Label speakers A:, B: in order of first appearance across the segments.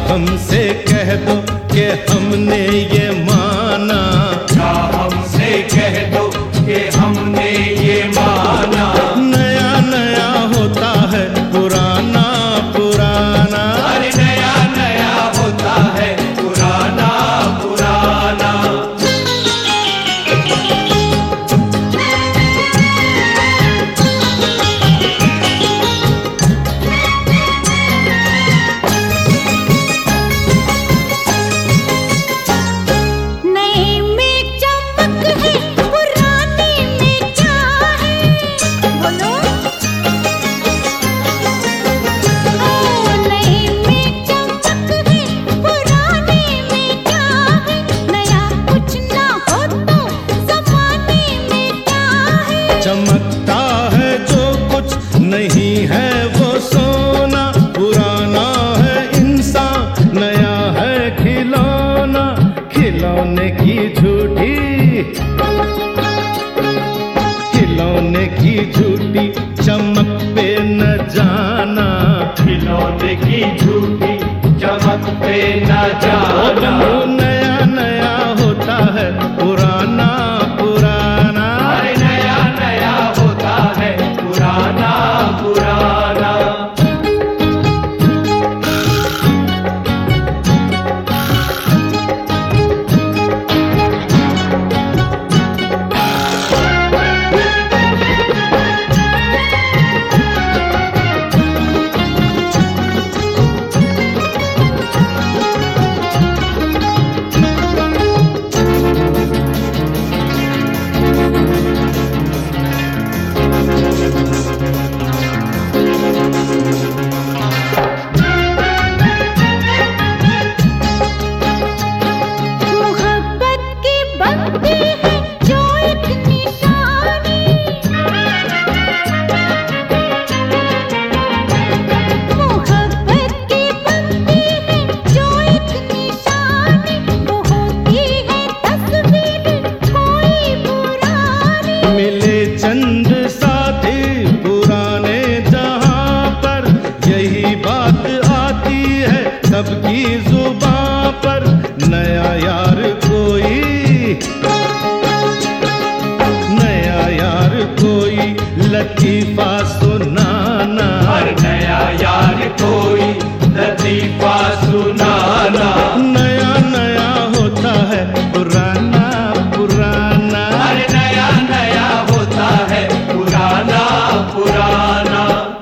A: हमसे कह दो कि हमने ये माना,
B: क्या हमसे कह दो कि हमने ये माना।
A: नया नया होता है पुराना पुराना,
B: अरे नया नया होता है पुराना पुराना।
C: नए में चमक है, पुराने में क्या है, बोलो। ओ नए में चमक है, पुराने में क्या है, नया कुछ ना हो तो जमाने में क्या है।
A: चमकता है जो कुछ नहीं है वो सोना, पुराना है इंसान नया है खिलौना, खिलौने की झूठी, खिलौने की झूठी चमक पे न जाना,
B: खिलौने की झूठी चमक पे न जाना।
A: नया नया होता है पुराना पुराना,
B: अरे नया नया होता है पुराना पुराना।
C: मोहब्बत की बनती है जो एक निशानी, मोहब्बत की बनती है जो एक निशानी, वो होती है तस्वीर कोई पुरानी।
A: मिले चंद साथी पुराने जहां पर, यही बात आती है सबकी जुबां पर, नया यार कोई, नया यार कोई लतीफा सुनाना,
B: हर नया यार कोई लतीफा सुनाना।
A: नया नया होता है पुराना पुराना,
B: अरे नया नया होता है पुराना पुराना।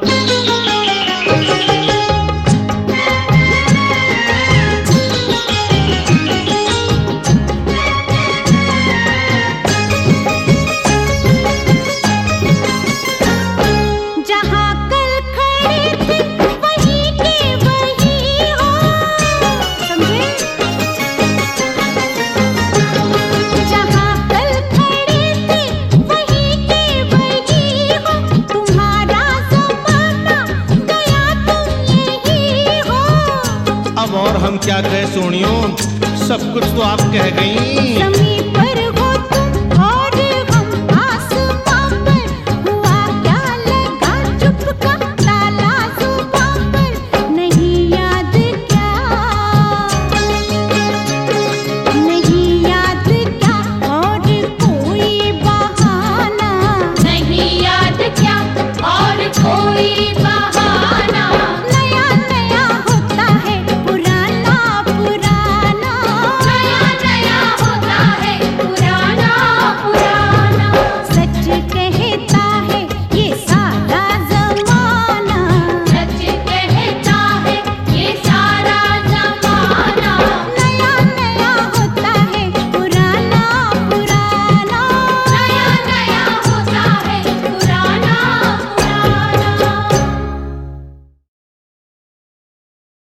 C: जहाँ कल खड़े थे वहीं के वहीं हो, समझे। जहाँ कल खड़े थे वहीं के वहीं हो, तुम्हारा जमाना गया तुम यही हो।
A: अब और हम क्या कहें सोनियो, सब कुछ तो आप कह गई।
C: समीप